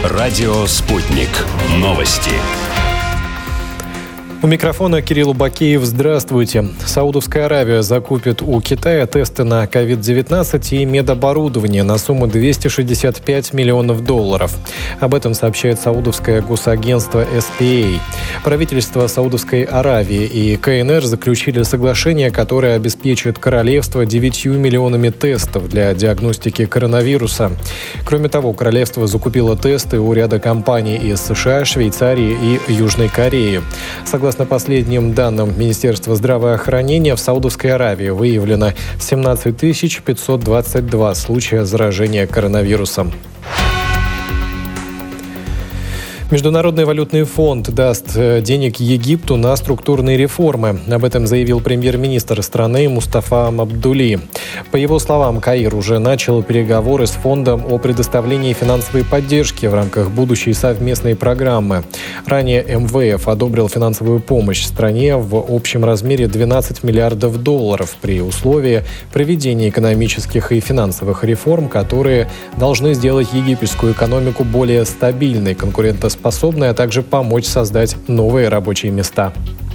Радио «Спутник». Новости. У микрофона Кирилл Бакеев. Здравствуйте. Саудовская Аравия закупит у Китая тесты на COVID-19 и медоборудование на сумму $265 миллионов. Об этом сообщает саудовское госагентство SPA. Правительство Саудовской Аравии и КНР заключили соглашение, которое обеспечит королевство 9 миллионами тестов для диагностики коронавируса. Кроме того, королевство закупило тесты у ряда компаний из США, Швейцарии и Южной Кореи. Согласно последним данным Министерства здравоохранения, в Саудовской Аравии выявлено 17 522 случая заражения коронавирусом. Международный валютный фонд даст денег Египту на структурные реформы. Об этом заявил премьер-министр страны Мустафа Мабдули. По его словам, Каир уже начал переговоры с фондом о предоставлении финансовой поддержки в рамках будущей совместной программы. Ранее МВФ одобрил финансовую помощь стране в общем размере $12 миллиардов при условии проведения экономических и финансовых реформ, которые должны сделать египетскую экономику более стабильной, конкурентоспособной, а также помочь создать новые рабочие места.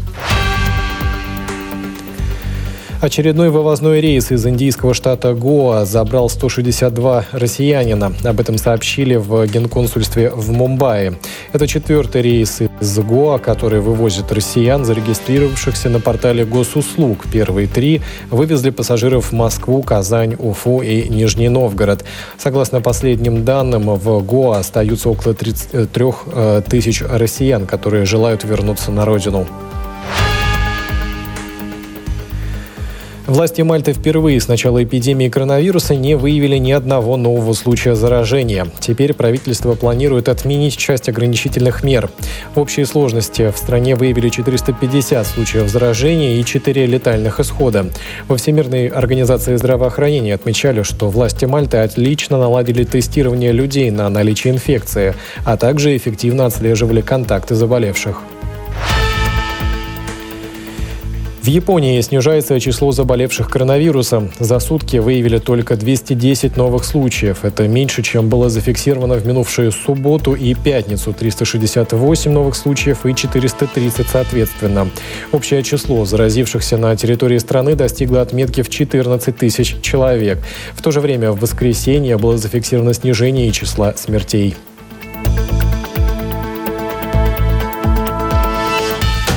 Очередной вывозной рейс из индийского штата Гоа забрал 162 россиянина. Об этом сообщили в Генконсульстве в Мумбаи. Это 4-й рейс из Гоа, который вывозит россиян, зарегистрировавшихся на портале госуслуг. Первые 3 вывезли пассажиров в Москву, Казань, Уфу и Нижний Новгород. Согласно последним данным, в Гоа остаются около 33 тысяч россиян, которые желают вернуться на родину. Власти Мальты впервые с начала эпидемии коронавируса не выявили ни одного нового случая заражения. Теперь правительство планирует отменить часть ограничительных мер. В общей сложности в стране выявили 450 случаев заражения и 4 летальных исхода. Во Всемирной организации здравоохранения отмечали, что власти Мальты отлично наладили тестирование людей на наличие инфекции, а также эффективно отслеживали контакты заболевших. В Японии снижается число заболевших коронавирусом. За сутки выявили только 210 новых случаев. Это меньше, чем было зафиксировано в минувшую субботу и пятницу. 368 новых случаев и 430 соответственно. Общее число заразившихся на территории страны достигло отметки в 14 тысяч человек. В то же время в воскресенье было зафиксировано снижение числа смертей.